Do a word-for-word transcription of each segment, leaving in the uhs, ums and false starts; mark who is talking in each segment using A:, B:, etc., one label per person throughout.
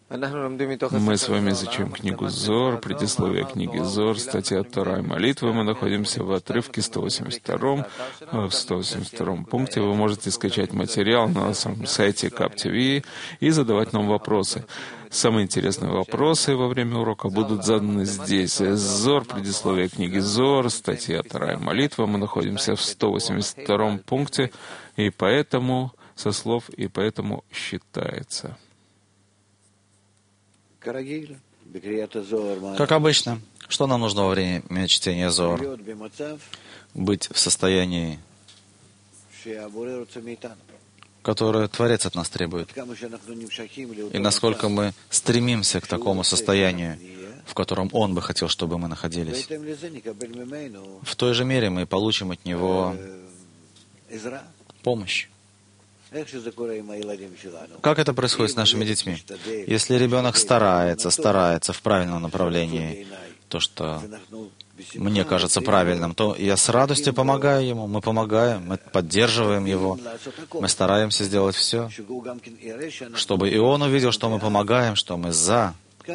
A: Мы с вами изучаем книгу Зор, предисловие книги Зор, статья Тора и молитвы. Мы находимся в отрывке сто восемьдесят втором. В сто восемьдесят втором пункте вы можете скачать материал на самом сайте кап ти ви и задавать нам вопросы. Самые интересные вопросы во время урока будут заданы здесь. Зор, предисловие книги Зор, статья Тора и молитва. Мы находимся в сто восемьдесят втором пункте, и поэтому, со слов, и поэтому считается.
B: Как обычно, что нам нужно во время чтения Зор? Быть в состоянии, которое Творец от нас требует. И насколько мы стремимся к такому состоянию, в котором Он бы хотел, чтобы мы находились. В той же мере мы получим от Него помощь. Как это происходит с нашими детьми? Если ребенок старается, старается в правильном направлении, то, что мне кажется правильным, то я с радостью помогаю ему, мы помогаем, мы поддерживаем его, мы стараемся сделать все, чтобы и он увидел, что мы помогаем, что мы за.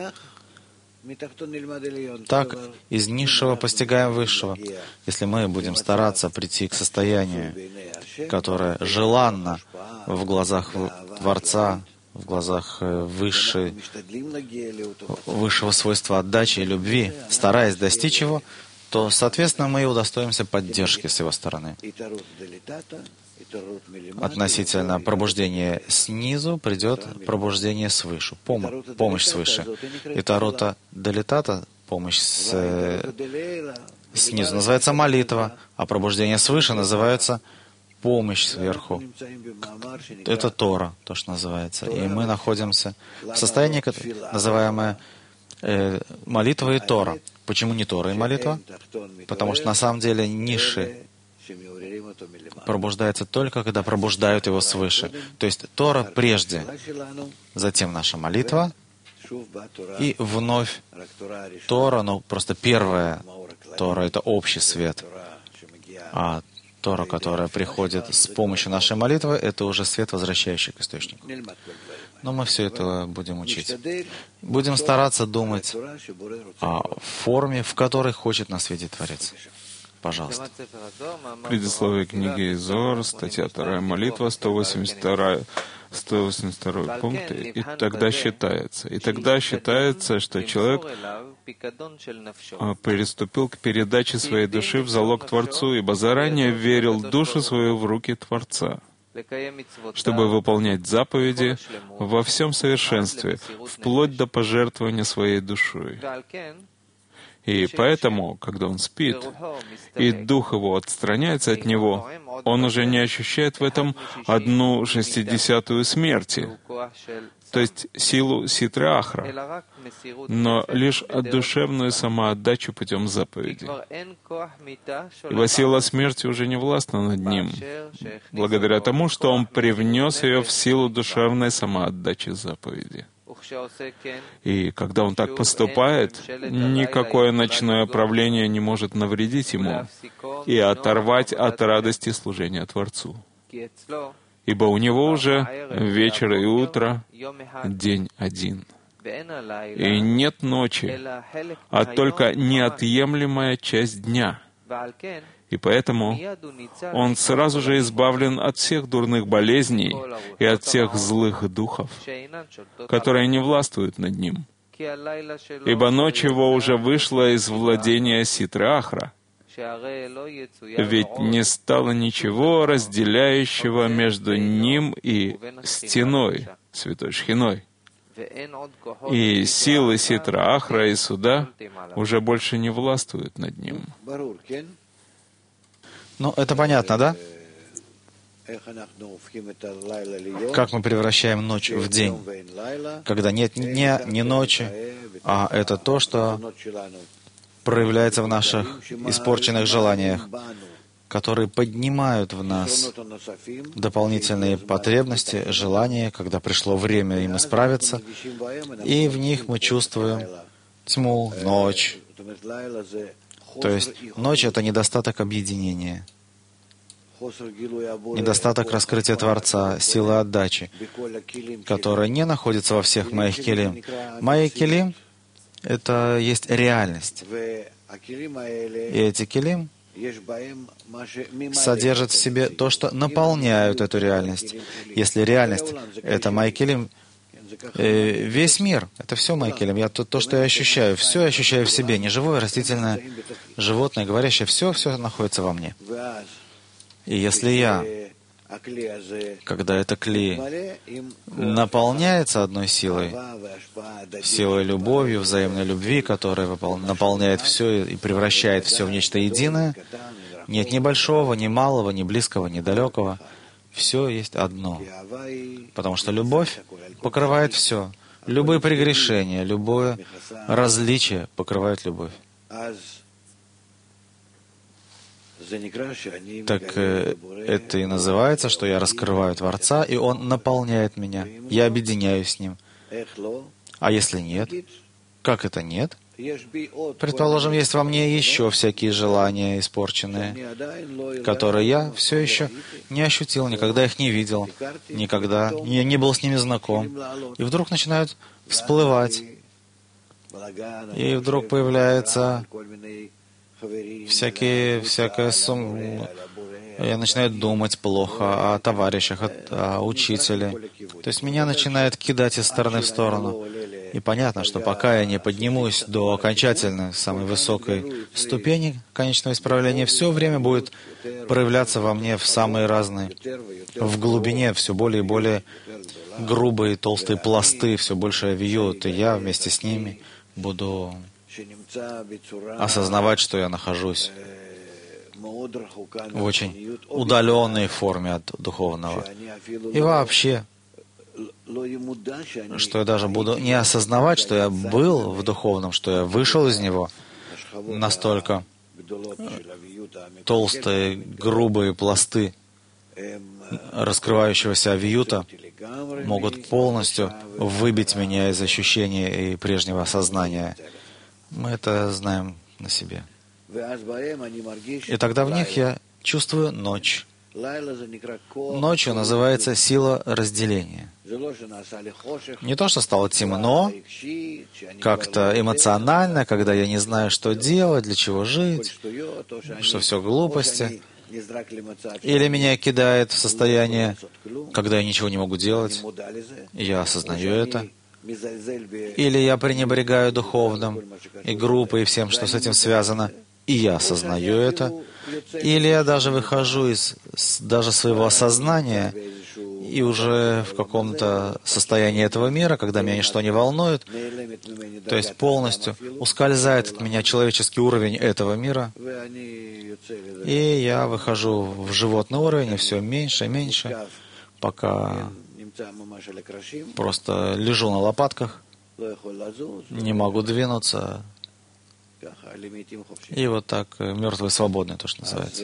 B: Так, из низшего постигаем высшего. Если мы будем стараться прийти к состоянию, которое желанно в глазах Творца, в глазах высшей, высшего свойства отдачи и любви, стараясь достичь его, то, соответственно, мы и удостоимся поддержки с его стороны. Относительно пробуждения снизу придет пробуждение свыше, пом- помощь свыше. И тарота делитата, помощь с, э, снизу, называется молитва, а пробуждение свыше называется помощь сверху. Это Тора, то, что называется. И мы находимся в состоянии, называемое э, молитва и Тора. Почему не Тора и молитва? Потому что на самом деле ниши пробуждается только, когда пробуждают его свыше. То есть Тора прежде, затем наша молитва, и вновь Тора, ну просто первая Тора — это общий свет, а Тора, которая приходит с помощью нашей молитвы, это уже свет, возвращающий к источнику. Но мы все это будем учить. Будем стараться думать о форме, в которой хочет нас видеть Творец. Пожалуйста.
A: Предисловие книги Зор, статья Тора и молитва, сто восемьдесят второй пункт. И тогда считается. И тогда считается, что человек приступил к передаче своей души в залог Творцу, ибо заранее верил душу свою в руки Творца, чтобы выполнять заповеди во всем совершенстве, вплоть до пожертвования своей душой. И поэтому, когда он спит, и дух его отстраняется от него, он уже не ощущает в этом одну шестидесятую смерти, то есть силу ситры ахра, но лишь душевную самоотдачу путем заповеди. Ибо сила смерти уже не властна над ним, благодаря тому, что он привнес ее в силу душевной самоотдачи заповеди. И когда он так поступает, никакое ночное правление не может навредить ему и оторвать от радости служения Творцу. Ибо у него уже вечер и утро, день один. И нет ночи, а только неотъемлемая часть дня. И поэтому он сразу же избавлен от всех дурных болезней и от всех злых духов, которые не властвуют над ним. Ибо ночь его уже вышла из владения ситры ахра, ведь не стало ничего разделяющего между ним и стеной, святой Шхиной. И силы ситра ахра и суда уже больше не властвуют над ним.
B: Ну, это понятно, да? Как мы превращаем ночь в день, когда нет ни дня, ни ночи, а это то, что проявляется в наших испорченных желаниях, которые поднимают в нас дополнительные потребности, желания, когда пришло время им исправиться, и в них мы чувствуем тьму, ночь. То есть ночь — это недостаток объединения. недостаток раскрытия Творца, силы отдачи, которая не находится во всех моих келим. Мои келим — это есть реальность. И эти келим содержат в себе то, что наполняют эту реальность. Если реальность — это мои келим, весь мир — это все мои келим. Я, то, то, что я ощущаю, все я ощущаю в себе. Неживое, растительное, животное, говорящее, все, все находится во мне. И если я, когда это кли наполняется одной силой, силой любовью, взаимной любви, которая наполняет все и превращает все в нечто единое, нет ни большого, ни малого, ни близкого, ни далекого, все есть одно. Потому что любовь покрывает все. Любые прегрешения, любое различие покрывает любовь. Так э, это и называется, что я раскрываю Творца, и Он наполняет меня. Я объединяюсь с Ним. А если нет? Как это нет? Предположим, есть во мне еще всякие желания испорченные, которые я все еще не ощутил, никогда их не видел, никогда не, не был с ними знаком. И вдруг начинают всплывать. И вдруг появляется всякие, всякое сум... Я начинаю думать плохо о товарищах, о, о учителе. То есть меня начинает кидать из стороны в сторону. И понятно, что пока я не поднимусь до окончательной, самой высокой ступени конечного исправления, все время будет проявляться во мне в самые разные, в глубине все более и более грубые, толстые пласты, все больше вьют, и я вместе с ними буду осознавать, что я нахожусь в очень удаленной форме от духовного. И вообще, что я даже буду не осознавать, что я был в духовном, что я вышел из него, настолько толстые, грубые пласты раскрывающегося авиюта могут полностью выбить меня из ощущения и прежнего сознания. Мы это знаем на себе. И тогда в них я чувствую ночь. Ночью называется сила разделения. Не то, что стало темно, как-то эмоционально, когда я не знаю, что делать, для чего жить, что все глупости. Или меня кидает в состояние, когда я ничего не могу делать, и я осознаю это. Или я пренебрегаю духовным, и группой, и всем, что с этим связано, и я осознаю это. Или я даже выхожу из даже своего осознания и уже в каком-то состоянии этого мира, когда меня ничто не волнует, то есть полностью ускользает от меня человеческий уровень этого мира, и я выхожу в животный уровень, и все меньше и меньше, пока просто лежу на лопатках, не могу двинуться, и вот так мертвый свободный, то, что называется.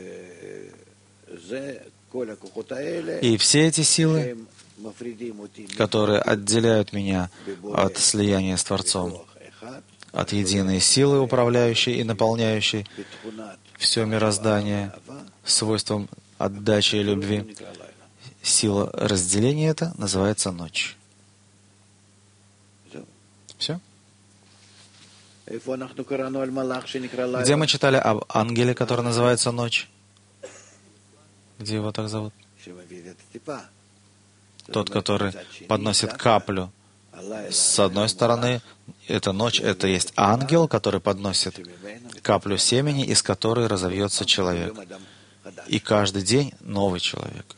B: И все эти силы, которые отделяют меня от слияния с Творцом, от единой силы, управляющей и наполняющей все мироздание свойством отдачи и любви, сила разделения это называется ночь. Все? Где мы читали об ангеле, который называется ночь? Где его так зовут? Тот, который подносит каплю. С одной стороны, эта ночь, это есть ангел, который подносит каплю семени, из которой разовьется человек. И каждый день новый человек.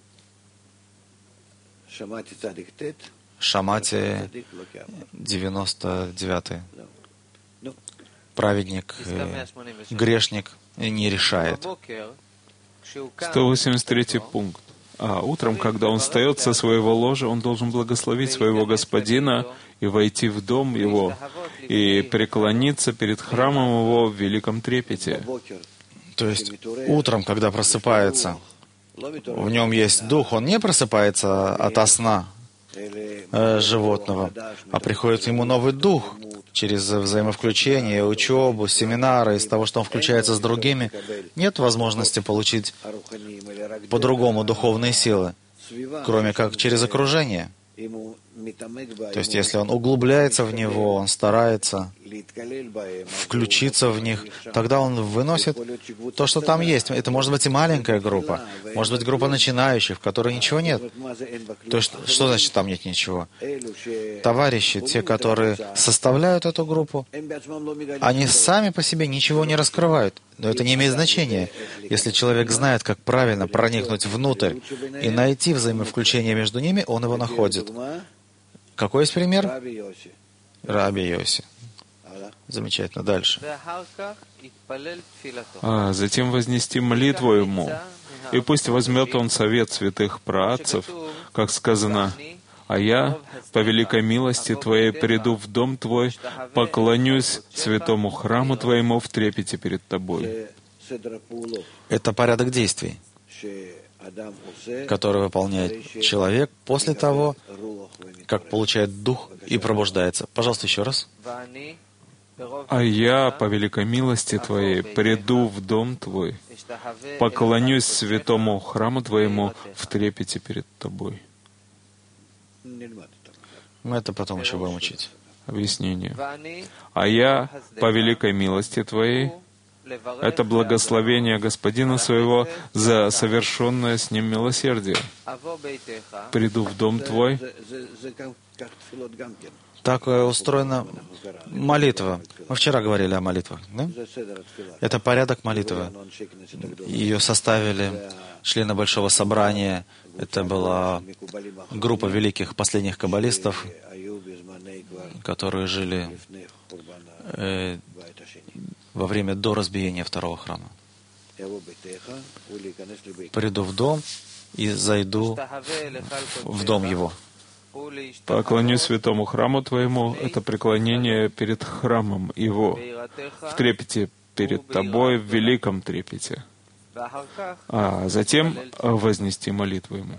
B: Шамати девяносто девятый. Праведник, грешник не решает.
A: сто восемьдесят третий пункт. А утром, когда он встает со своего ложа, он должен благословить своего господина и войти в дом его, и преклониться перед храмом его в великом трепете.
B: То есть утром, когда просыпается, в нем есть дух, он не просыпается ото сна э, животного, а приходит ему новый дух, через взаимовключение, учебу, семинары, из того, что он включается с другими, нет возможности получить по-другому духовные силы, кроме как через окружение. То есть, если он углубляется в него, он старается включиться в них, тогда он выносит то, что там есть. Это может быть и маленькая группа, может быть группа начинающих, в которой ничего нет. То есть, что значит там нет ничего? Товарищи, те, которые составляют эту группу, они сами по себе ничего не раскрывают. Но это не имеет значения. Если человек знает, как правильно проникнуть внутрь и найти взаимовключение между ними, он его находит. Какой есть пример? Раби Йоси. Замечательно. Дальше.
A: А затем вознести молитву ему, и пусть возьмет он совет святых праотцев, как сказано, «А я, по великой милости Твоей, приду в дом Твой, поклонюсь святому храму Твоему в трепете перед Тобой».
B: Это порядок действий, который выполняет человек после того, как получает дух и пробуждается. Пожалуйста, еще раз.
A: «А я, по великой милости Твоей, приду в дом Твой, поклонюсь святому храму Твоему в трепете перед Тобой».
B: Мы это потом еще будем учить.
A: Объяснение. «А я, по великой милости Твоей», это благословение Господина своего за совершенное с Ним милосердие. «Приду в дом Твой».
B: Так устроена молитва. Мы вчера говорили о молитвах. Да? Это порядок молитвы. Ее составили члены Большого собрания. Это была группа великих последних каббалистов, которые жили э, во время до разбиения второго храма. «Приду в дом и зайду в, в дом его».
A: «Поклонюсь святому храму Твоему» — это преклонение перед храмом Его, в трепете перед Тобой, в великом трепете, а затем вознести молитву Ему.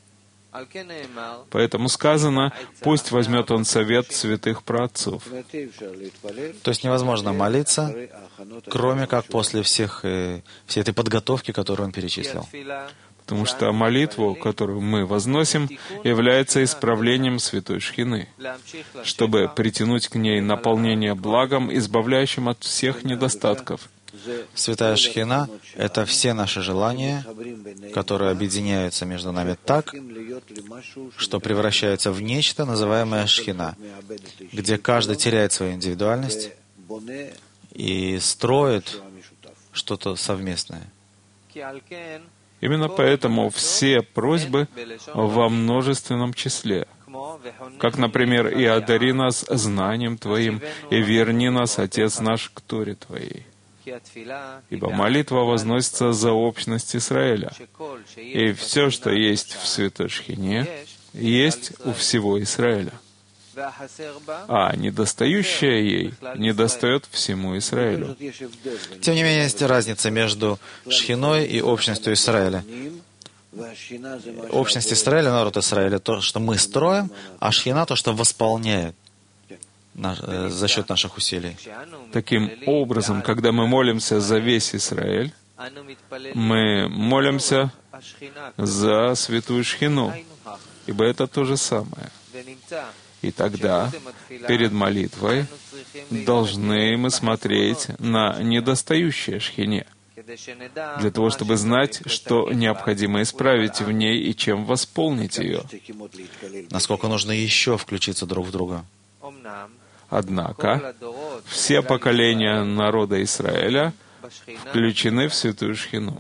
A: Поэтому сказано, пусть возьмет он совет святых праотцов.
B: То есть невозможно молиться, кроме как после всех, э, всей этой подготовки, которую он перечислил.
A: Потому что молитву, которую мы возносим, является исправлением святой шхины, чтобы притянуть к ней наполнение благом, избавляющим от всех недостатков.
B: Святая шхина — это все наши желания, которые объединяются между нами так, что превращаются в нечто, называемое шхина, где каждый теряет свою индивидуальность и строит что-то совместное.
A: Именно поэтому все просьбы во множественном числе. Как, например, «И одари нас знанием Твоим, и верни нас, Отец наш, к Торе Твоей». Ибо молитва возносится за общность Израиля, и все, что есть в Святой Шхине, есть у всего Израиля. А недостающее ей недостает всему Израилю.
B: Тем не менее, есть разница между Шхиной и общностью Израиля. Общность Израиля, народ Израиля, то, что мы строим, а Шхина — то, что восполняет наш, э, за счет наших усилий.
A: Таким образом, когда мы молимся за весь Израиль, мы молимся за святую Шхину, ибо это то же самое. И тогда, перед молитвой, должны мы смотреть на недостающее Шхине, для того, чтобы знать, что необходимо исправить в ней и чем восполнить ее.
B: Насколько нужно еще включиться друг в друга.
A: Однако, все поколения народа Израиля включены в святую Шхину.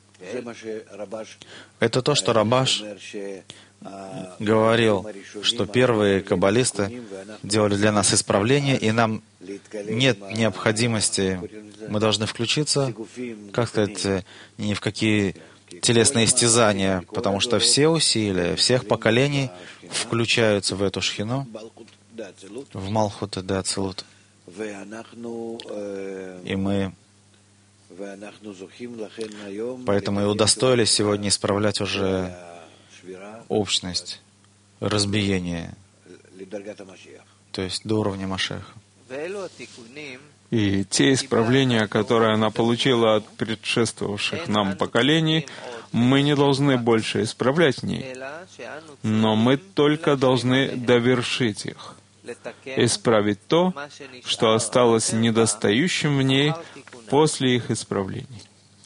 B: Это то, что Рабаш говорил, что первые каббалисты делали для нас исправление, и нам нет необходимости, мы должны включиться, как сказать, ни в какие телесные истязания, потому что все усилия всех поколений включаются в эту шхину, в Малхут де Ацилут. И мы поэтому и удостоились сегодня исправлять уже общность, разбиение, то есть до уровня Машеха.
A: И те исправления, которые она получила от предшествовавших нам поколений, мы не должны больше исправлять в ней, но мы только должны довершить их, исправить то, что осталось недостающим в ней после их исправлений.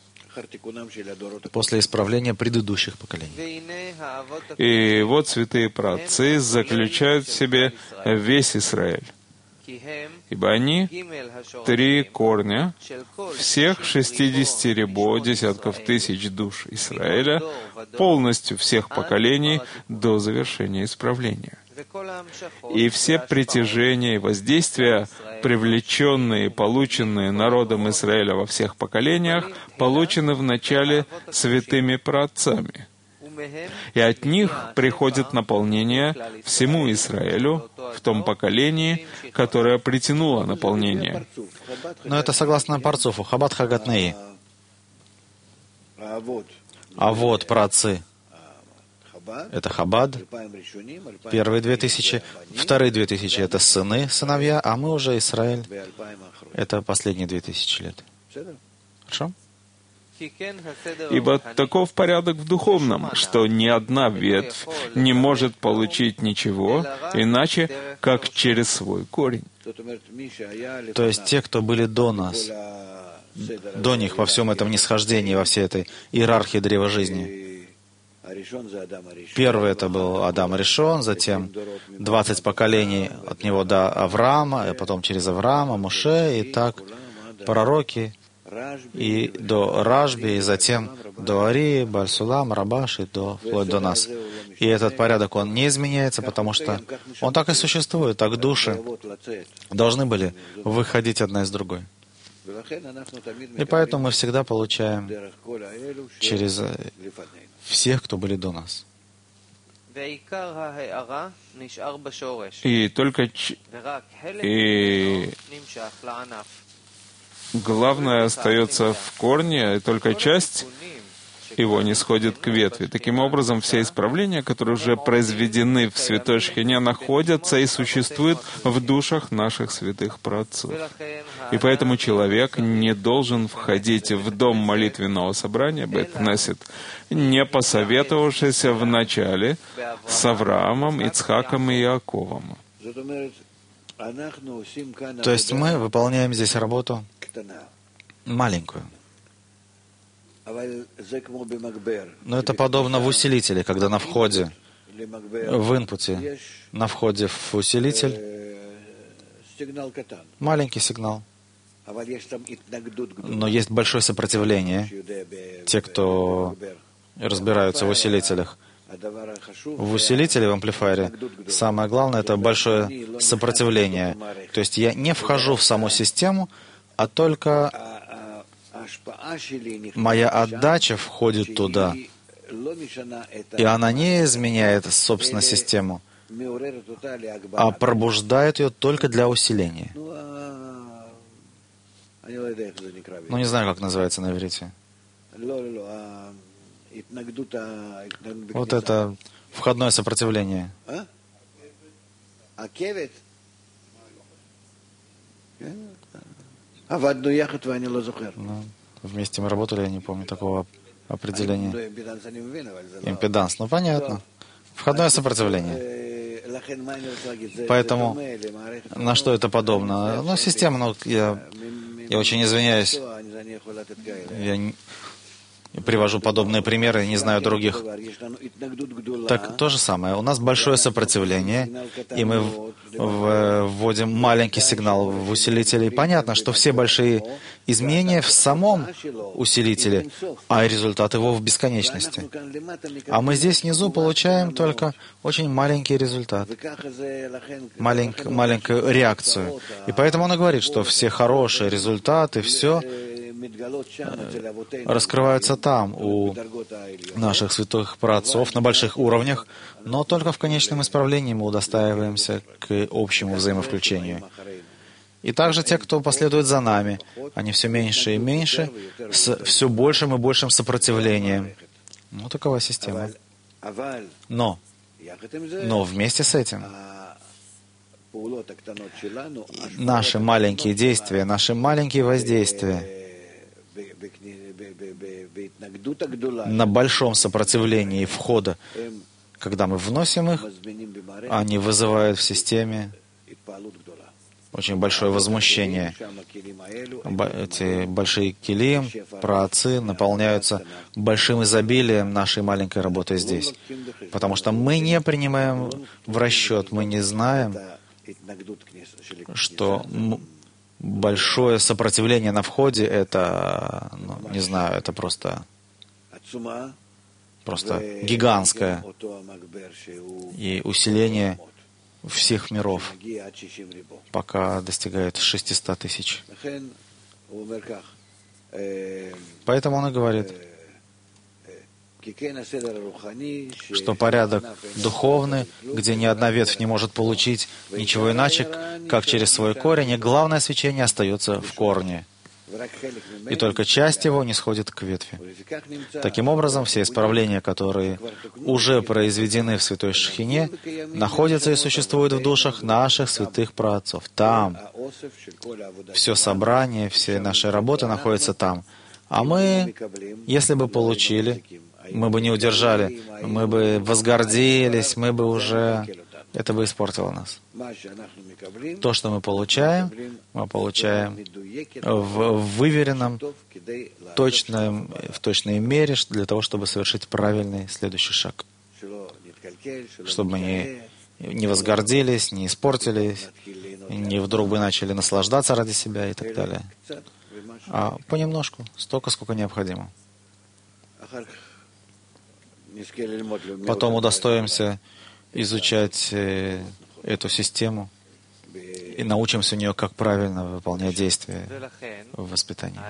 B: После исправления предыдущих поколений.
A: И вот святые праотцы заключают в себе весь Израиль, ибо они — три корня всех шестидесяти ребо десятков тысяч душ Израиля, полностью всех поколений до завершения исправления. И все притяжения и воздействия, привлеченные и полученные народом Израиля во всех поколениях, получены вначале святыми праотцами. И от них приходит наполнение всему Израилю в том поколении, которое притянуло наполнение.
B: Но это согласно Парцуфу, Хабад Хагатнеи. А вот праотцы. Это Хабад, первые две тысячи, вторые две тысячи — это сыны, сыновья, а мы уже Израиль. Это последние две тысячи лет. Хорошо?
A: Ибо таков порядок в духовном, что ни одна ветвь не может получить ничего, иначе, как через свой корень.
B: То есть те, кто были до нас, до них во всем этом нисхождении, во всей этой иерархии древа жизни. Первый это был Адам Ришон, затем двадцать поколений от него до Авраама, и потом через Авраама, Моше, и так пророки, и до Рашби, и затем до Арии, Баль-Сулам, Рабаш, и до, вплоть до нас. И этот порядок, он не изменяется, потому что он так и существует, так души должны были выходить одна из другой. И поэтому мы всегда получаем через всех, кто были до нас.
A: И только ч... и главное остается в корне, и только часть его не сходит к ветви. Таким образом, все исправления, которые уже произведены в святой Шхине, находятся и существуют в душах наших святых праотцов. И поэтому человек не должен входить в дом молитвенного собрания Бейт-Кнесет, не посоветовавшись вначале с Авраамом, Ицхаком и Иаковом.
B: То есть мы выполняем здесь работу маленькую. Но это подобно в усилителе, когда на входе, в инпуте, на входе в усилитель маленький сигнал. Но есть большое сопротивление. Те, кто разбираются в усилителях. В усилителе, в амплифайере, самое главное — это большое сопротивление. То есть я не вхожу в саму систему, а только моя отдача входит туда, и она не изменяет, собственно, систему, а пробуждает ее только для усиления. Ну, не знаю, как называется на иврите. Вот это входное сопротивление. Ну, вместе мы работали, я не помню такого определения. Импеданс, ну понятно. Входное сопротивление. Поэтому на что это подобно? Ну, система, ну, я, я очень извиняюсь. Я не, привожу подобные примеры, не знаю других. Так то же самое. У нас большое сопротивление, и мы в, в, вводим маленький сигнал в усилитель. И понятно, что все большие изменения в самом усилителе, а результат его в бесконечности. А мы здесь внизу получаем только очень маленький результат, маленьк, маленькую реакцию. И поэтому он и говорит, что все хорошие результаты, все раскрываются там, у наших святых праотцов, на больших уровнях, но только в конечном исправлении мы удостаиваемся к общему взаимовключению. И также те, кто последует за нами, они все меньше и меньше, с все большим и большим сопротивлением. Ну, такова система. Но, но вместе с этим, наши маленькие действия, наши маленькие воздействия на большом сопротивлении входа, когда мы вносим их, они вызывают в системе очень большое возмущение. Эти большие килим, праотцы наполняются большим изобилием нашей маленькой работы здесь. Потому что мы не принимаем в расчет, мы не знаем, что большое сопротивление на входе — это, ну, не знаю, это просто, просто гигантское. И усиление всех миров, пока достигает шестисот тысяч. Поэтому он и говорит, что порядок духовный, где ни одна ветвь не может получить ничего иначе, как через свой корень, и главное свечение остается в корне. И только часть его не сходит к ветви. Таким образом, все исправления, которые уже произведены в Святой Шхине, находятся и существуют в душах наших святых праотцов. Там. Все собрание, все наши работы находятся там. А мы, если бы получили, мы бы не удержали, мы бы возгордились, мы бы уже... Это бы испортило нас. То, что мы получаем, мы получаем в выверенном, точном, в точной мере для того, чтобы совершить правильный следующий шаг. Чтобы мы не, не возгордились, не испортились, не вдруг бы начали наслаждаться ради себя и так далее. А понемножку, столько, сколько необходимо. Потом удостоимся изучать э, эту систему и научимся у нее, как правильно выполнять действия в воспитании.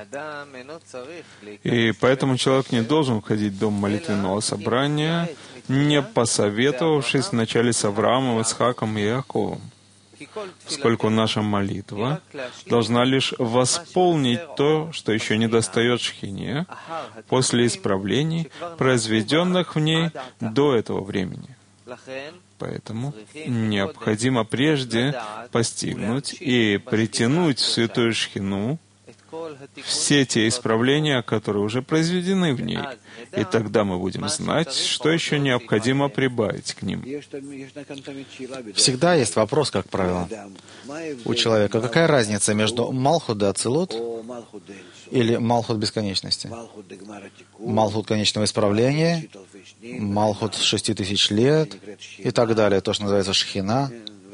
A: И поэтому человек не должен входить в дом молитвенного собрания, не посоветовавшись вначале с Авраамом, Исхаком и Иаковом, поскольку наша молитва должна лишь восполнить то, что еще не достает Шхине, после исправлений, произведенных в ней до этого времени. Поэтому необходимо прежде постигнуть и притянуть в Святую Шхину все те исправления, которые уже произведены в ней, и тогда мы будем знать, что еще необходимо прибавить к ним.
B: Всегда есть вопрос, как правило, у человека. Какая разница между Малхут де Ацилут или Малхут бесконечности? Малхут конечного исправления, Малхут шести тысяч лет и так далее, то, что называется Шхина.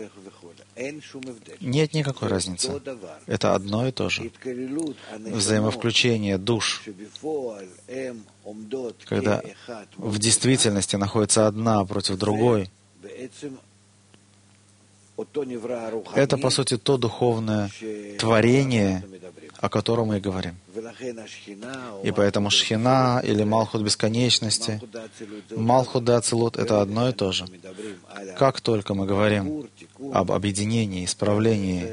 B: Нет никакой разницы. Это одно и то же. Взаимовключение душ, когда в действительности находится одна против другой, это, по сути, то духовное творение, о котором мы и говорим. И поэтому Шхина или Малхут бесконечности, Малхут де Ацилут — это одно и то же. Как только мы говорим об объединении, исправлении,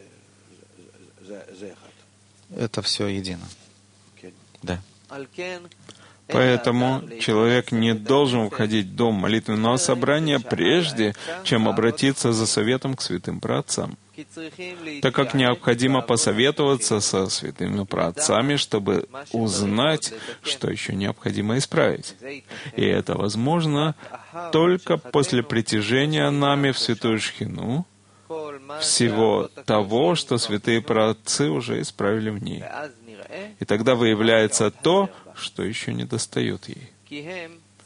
B: это все едино. Да.
A: Поэтому человек не должен входить в дом молитвенного собрания прежде, чем обратиться за советом к святым праотцам, так как необходимо посоветоваться со святыми праотцами, чтобы узнать, что еще необходимо исправить. И это возможно только после притяжения нами в Святую Шхину всего того, что святые праотцы уже исправили в ней. И тогда выявляется то, что еще не достает ей.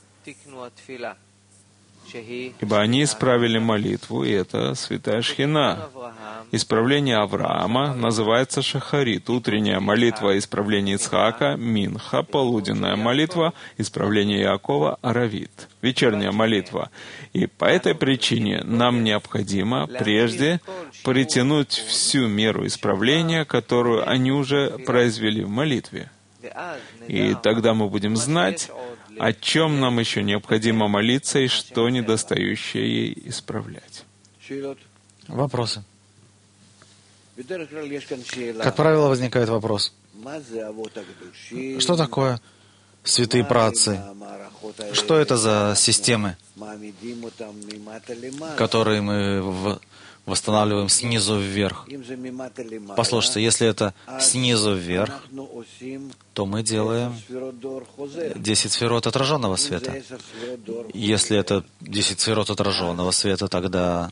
A: Ибо они исправили молитву, и это святая Шхина. Исправление Авраама называется Шахарит, утренняя молитва исправления Ицхака, Минха, полуденная молитва исправления Иакова, Аравит, вечерняя молитва. И по этой причине нам необходимо прежде притянуть всю меру исправления, которую они уже произвели в молитве. И тогда мы будем знать, о чем нам еще необходимо молиться и что недостающее ей исправлять.
B: Вопросы? Как правило, возникает вопрос. Что такое святые праотцы? Что это за системы, которые мы в... восстанавливаем снизу вверх. Послушайте, если это снизу вверх, то мы делаем десять сферот отраженного света. Если это десять сферот отраженного света, тогда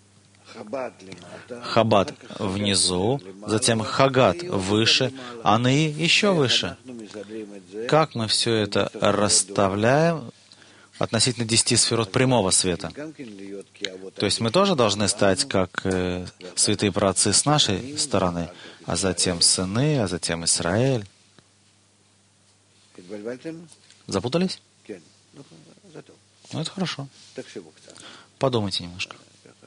B: Хабад внизу, затем Хагат выше, а Ны еще выше. Как мы все это расставляем относительно десяти сферот прямого света? То есть мы тоже должны стать как э, святые праотцы с нашей стороны, а затем сыны, а затем Израиль. Запутались? Ну, это хорошо. Подумайте немножко.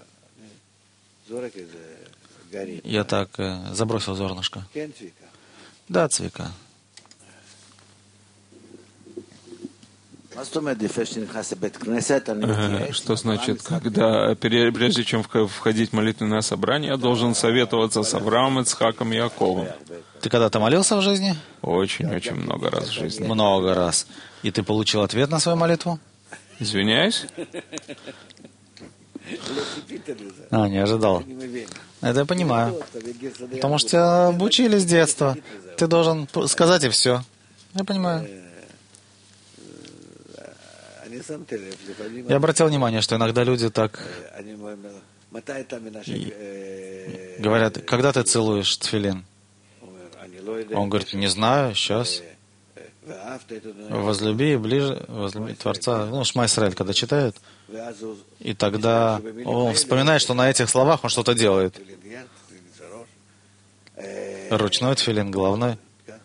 B: Я так э, забросил зернышко. Да, Цвика.
A: Что значит, когда прежде чем входить в молитвенное собрание, я должен советоваться с Авраамом, Ицхаком и Яковом?
B: Ты когда-то молился в жизни?
A: Очень-очень много раз в жизни.
B: Много раз. И ты получил ответ на свою молитву?
A: Извиняюсь?
B: А, не ожидал. Это я понимаю. Потому что тебя обучили с детства. Ты должен сказать и все. Я понимаю. Я обратил внимание, что иногда люди так говорят: когда ты целуешь тфилин? Он говорит: не знаю, сейчас. Возлюби ближе, возлюби Творца. Ну, Шма Исраэль, когда читают, и тогда он вспоминает, что на этих словах он что-то делает. Ручной тфилин, головной.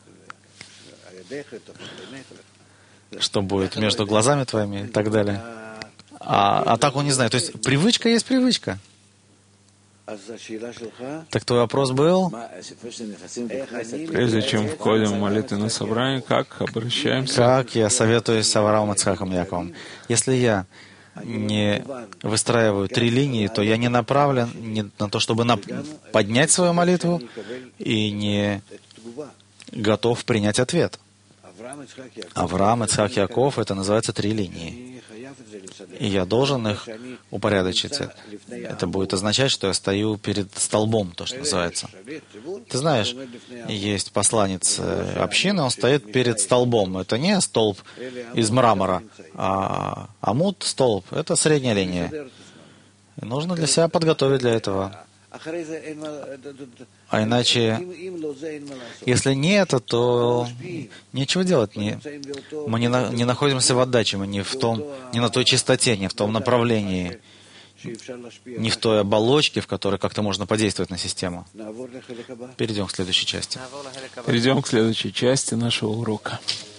B: Что будет между глазами твоими и так далее. А, а так он не знает. То есть привычка есть привычка. Так твой вопрос был?
A: Прежде чем входим в молитвенное собрание, как обращаемся?
B: Как я советуюсь с Авраамом, Ицхаком и Яковом? Если я не выстраиваю три линии, то я не направлен не на то, чтобы на... поднять свою молитву, и не готов принять ответ. Авраам, Ицхак, Яков — это называется три линии. И я должен их упорядочить. Это будет означать, что я стою перед столбом, то, что называется. Ты знаешь, есть посланец общины, он стоит перед столбом. Это не столб из мрамора, а амуд, столб. Это средняя линия. И нужно для себя подготовить для этого. А иначе, если не это, то нечего делать. Не, мы не, на, не находимся в отдаче, мы не, в том, не на той частоте, не в том направлении, не в той оболочке, в которой как-то можно подействовать на систему. Перейдем к следующей части.
A: Перейдем к следующей части нашего урока.